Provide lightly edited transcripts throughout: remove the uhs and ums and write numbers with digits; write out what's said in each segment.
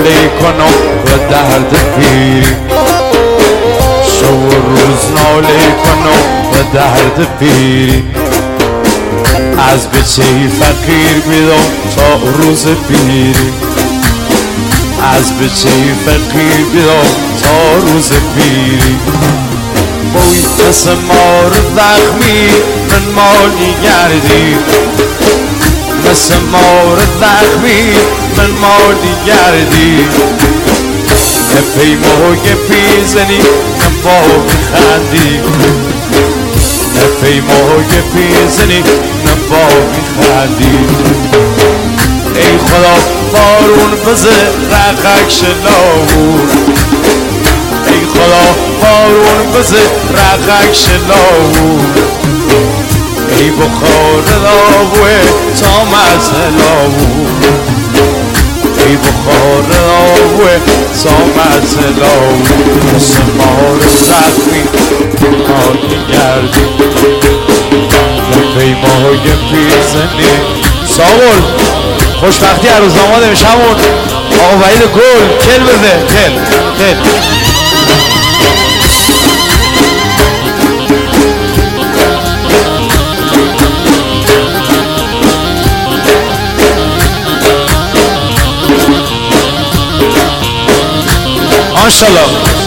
ناله کنم و درد پیری شب و روز ناله کنم و درد پیری از بچه فقیر بیدم تا روز پیری از بچه فقیر بیدم تا روز پیری بوی مثل مار زخمی من مالی گردی مثل مار زخمی من مالی گردی نپیمای پیزنی نبا میخندی نپیمای پیزنی نبا میخندی ای خدا بارون بزه رقک شلاو ای خدا بارون بزه رقک شلاو ای بخار داوه تا مزلاو ای بخار داوه تا مزلاو مثل مار زخمی حال گردی نپیمای پیزنی ساول خوشبختی عروسداماد امشبمون آقا وحید گل کل بده کل ماشالله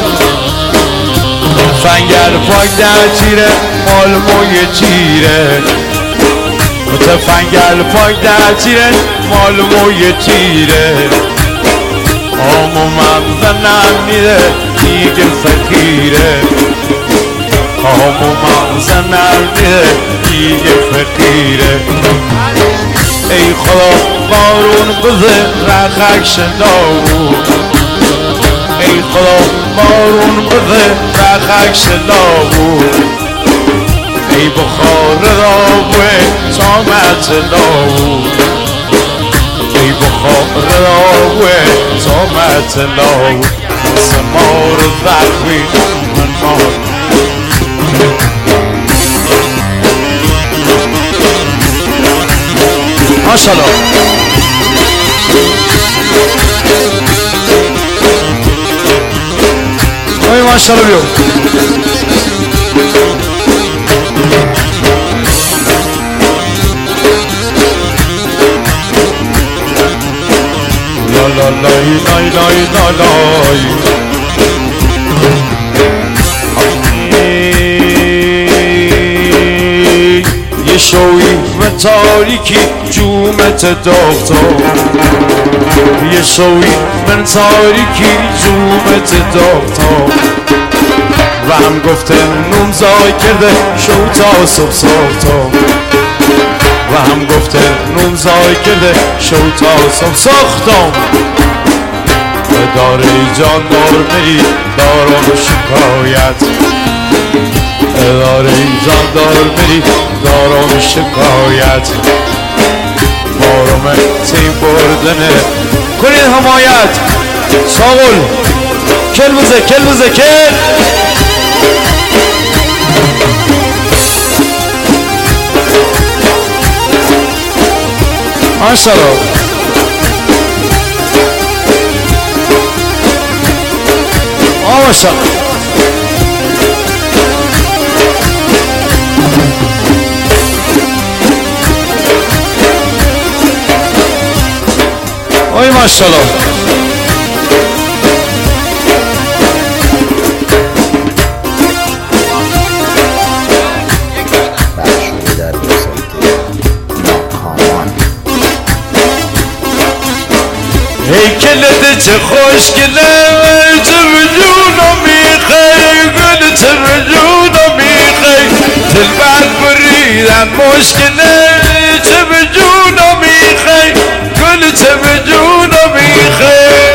فنگر پاک در چیره مال موی چیره متفنگر پاک در چیره مال موی چیره آمو مغزنم میده دیگه فقیره آمو مغزنم میده دیگه فقیره ای خدا بارون بزه رقک شلاو ای خدا بارون بده رقک شلاو ای بخار راوه تامت لاو ای بخار راوه تامت لاو سمار زخمی من مار ماشالله ای ماشالله بیو لا لا لای لای لای لای یه شوی و تاریکی جومت داغتا یه شوی من تاریکی جومت داغتا و هم گفته نومزای کرده شو تا صبح ساختا و هم گفته نومزای کرده شو تا صبح ساختم اداره جاندار میری دارم شکایت اداره جاندار میری دارم شکایت بارم تیم بردنه کنید حمایت ساغل کل بزه کل ماشالله ماشالله اوی ماشالله هیکلت چه خوشگله چه وجونو میخوای گل چه وجونو میخوای دل بعد بریدن مشکله چه وجونو میخوای گل چه وجونو میخوای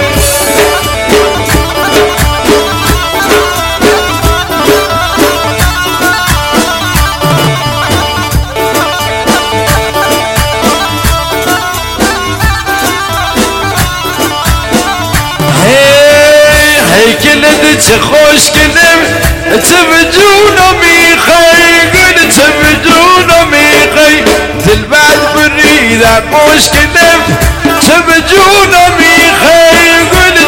هیکلت چه خوشگله چه وجونو میخوای گل چه وجونو میخوای دل بعد بریدن مشکله چه وجونو میخوای گل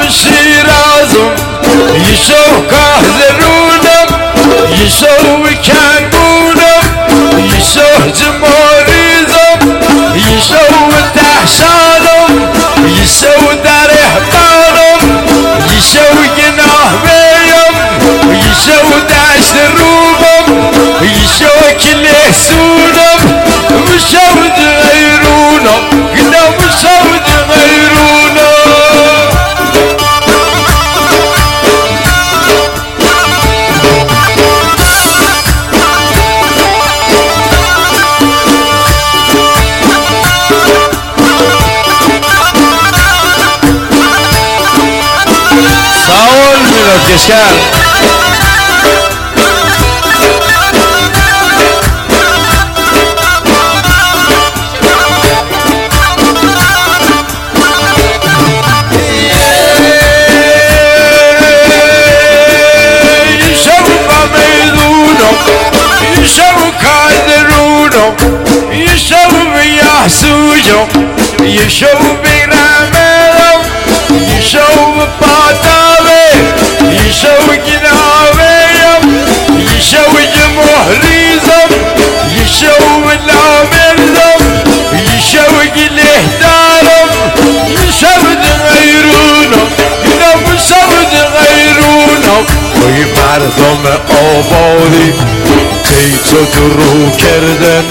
شیرازم یشو کهزرونم یشو کنگونم یشو جماریزم یشو تحشانم یشو در احبانم یشو گناه بیم یشو دشت روبم یشو کله سونم مشو غیرونم گناه مشو غیرونم ساول میلاد کشکر یشو بیرمم یشو پاتاوه یشو گناویم یشو جمهریزم یشو لامرزم یشو گله دارم یشو غیرونم اینم شو غیرونم وی مردم آبادی کی تو درو کردن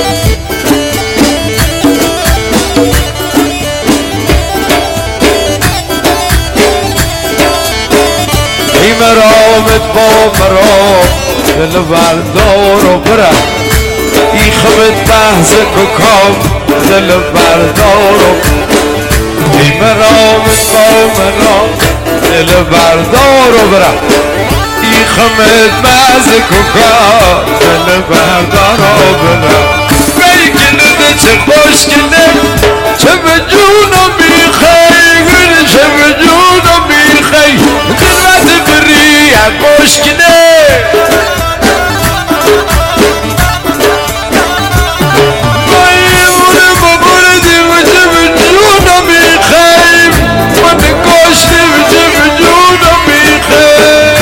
مرامت با مرام دل بردار و برم ای خمت بحث کام دل بردار و ای مرامت با مرام دل بردار و برم ای خمت بحث کام دل بردار و برم بیکنده چه خوش کنم چه به جونم بیخیر چه به جونم بیخیر دلت بریت مشکنه بایمونه ببردی و چه به جونم بیخیر من کاشتی و چه به جونم بیخیر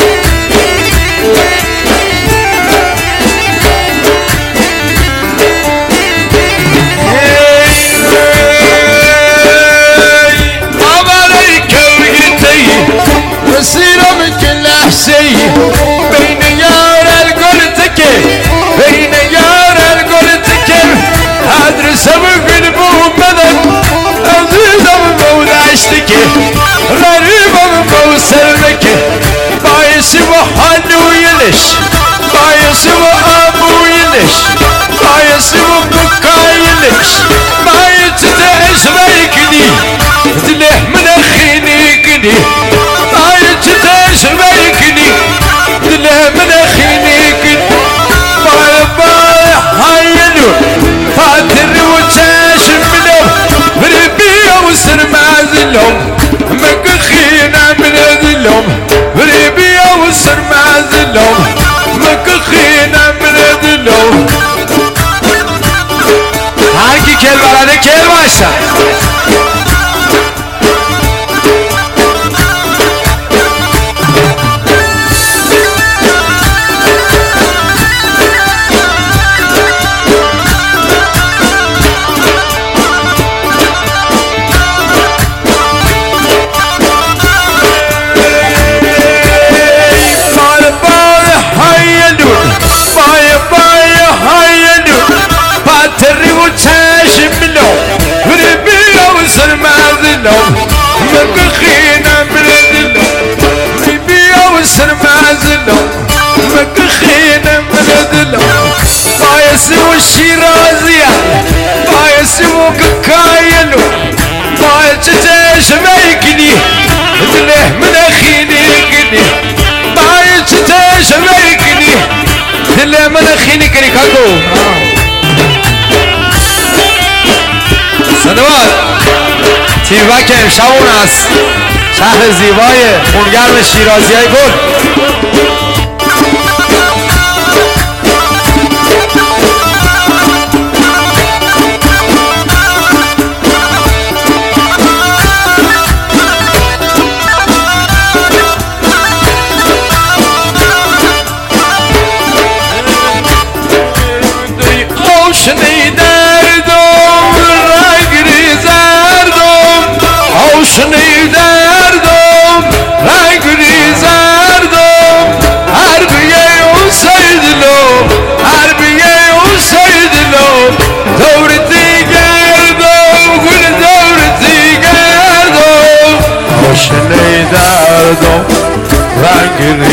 مسیرم که لحظه بین یار الگل تکه بین یار الگل تکه ادرسم گل بومدن عزیزم بودشتی که غریبم بو سرمکه بایسی و حلویلش بایسی و آبویلش بایسی و بکایلش بایسی تهش بیکنی دله من خینی کنی تش بیکنی دله من خینی کنی بای بای حیلو فاتر و چشم بلو بری بیا و سر مازلوم مگه خینا من دلوم بری بیا و سر مازلوم مگه خینا من دلوم هر کی کل برده کل باشه مكخينا بردلو بيبيا وسر معزلو مكخينا بردلو بايسي والشيرازية بايسي وكايلو بايسي تاش ميكني دله من اخيني كني بايسي تاش ميكني دله من اخيني كني كاكو سنوات تیربک امشب اون است شهر زیبای خونگرم شیرازی های گل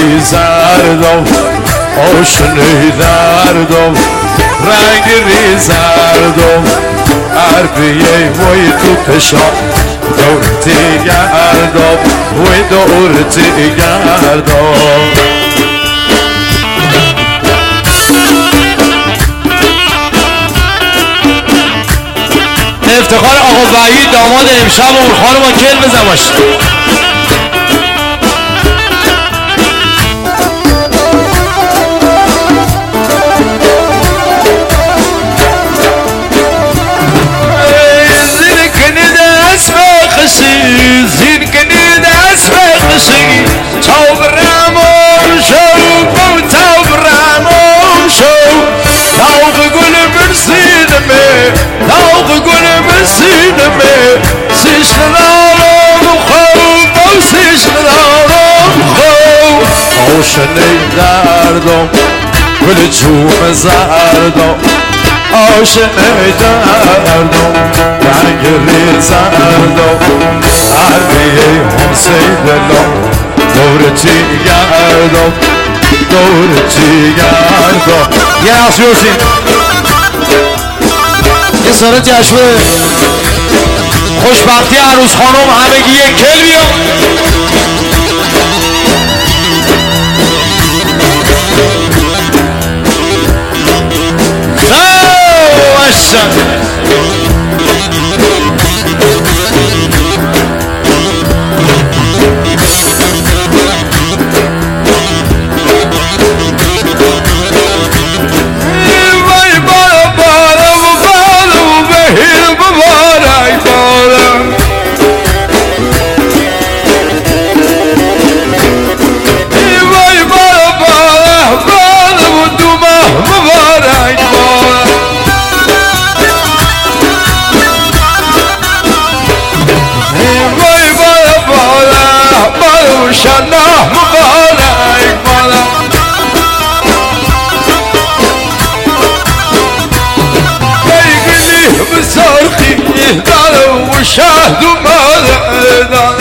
زردم آشنه دردم رنگ ریزردم عربیه وی تو پشام دورتی گردم وی دورتی گردم افتخار آقا وحید داماد امشب اون خانم با کل بزن باش زين كنيد اسفل قشي توب الرامون شو توب الرامون شو توب قول برسينمي توب قول برسينمي سيش نارم خو سيش نارم خو اوشني دردم ولجوم زردم آشنه دردم رنگ ریزردم عربیه حسین دلم دورتی گردم دورتی گردم یه نقص بیوسین یه سر جشن خوشبختی عروس خانم همگی یک کل بیا شناه مبارك بالا يقلي بصرخي يهدر وشاهد مالا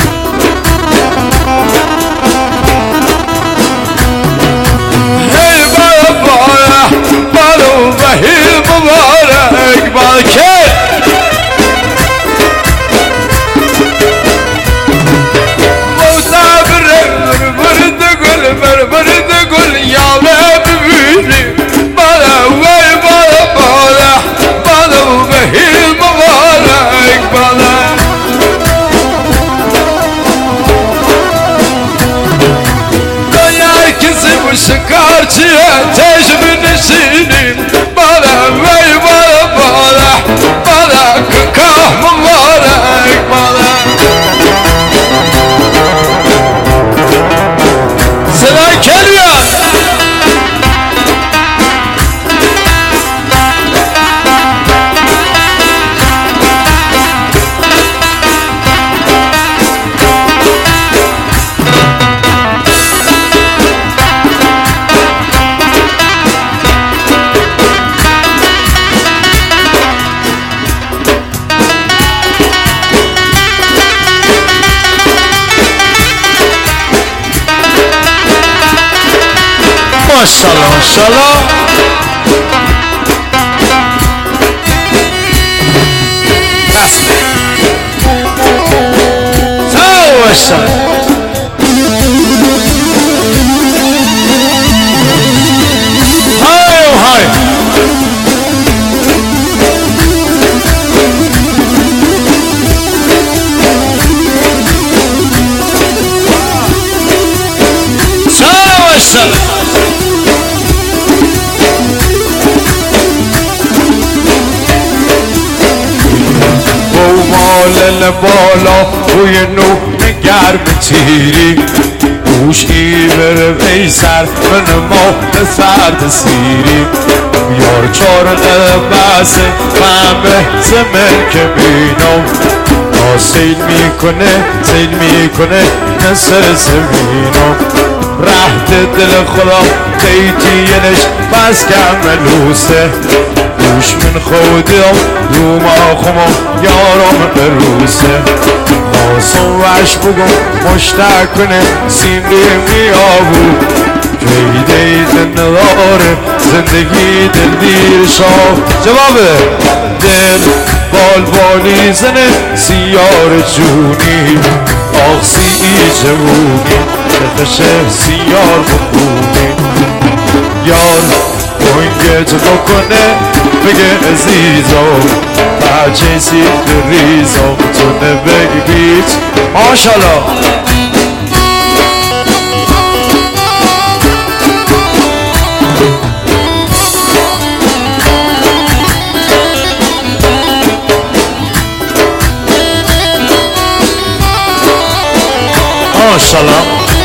هي بالا بالا بالا وهي مبارك بالا برد قول يا ببيني بالا وي بالا بالا بالا وبهي مبارك بالا ضيع كسب وسكرتي تجب نسيني بالا وي بالا بالا بالا كاكاه مبارك بالا ماشاءالله ماشاءالله بالا روی نو نگرم تیری گوشی بره بیسر من ما سرد سیری یار چارقه بسه همه زمن که بینم سیل میکنه نسر زمینم رهد دل خدا قیتینش بس کم لوسه دوش من خودم رو ما خمو یارم بروسه خواستم وش بگم مشتاق کنه سیمری میابو پیده دل نداره زندگی دل دیر شاه جوابه دل بالبالی زنه سیار جونی آخسی جوونی نخشه سیار بخونی یار بونگه تو کنه بگه عزیزم بچه سیخ ریزم تو نبگی بیت ماشالله ماشالله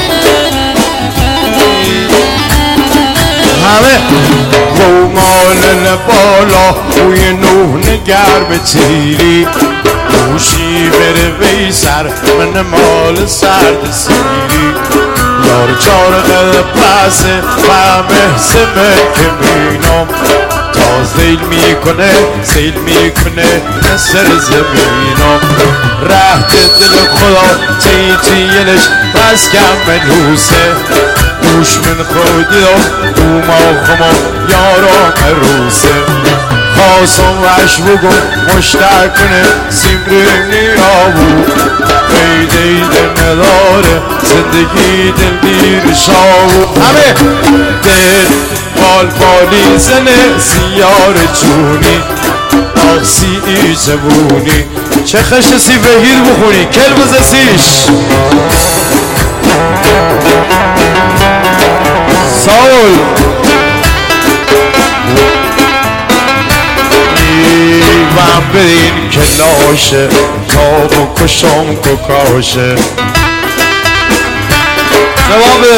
همه قومان بالا روی نوح نگر به تیری موشی بره بی سر من مال سرد سیری یار چار قلب پسه فهمه سمه که مینم تا زیل میکنه سر زمینم رهت دل خدا تیتیلش بس کم منوسه دوش من خودم دوما خمو یارم روسه خواستم وش بگم مشتاق کنه سیمری نیابو پیده دل نداره زندگی دل دیر شاو همه دل بالبالی زنه سیار جونی آخسی ای جوونی چه خشت سی بهیر بخونی کل بزسیش ساول من برین کلاشه تا بکشم ککاشه جوابه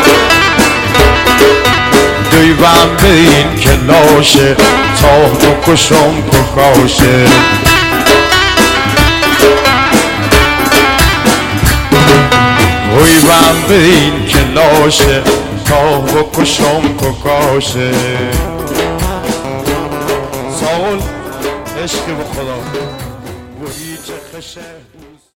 دویوم برین کلاشه تا بکشم ککاشه دویوم برین کلاشه تا بکشم ککاشه ساول عشق به خدا وحی چه خشه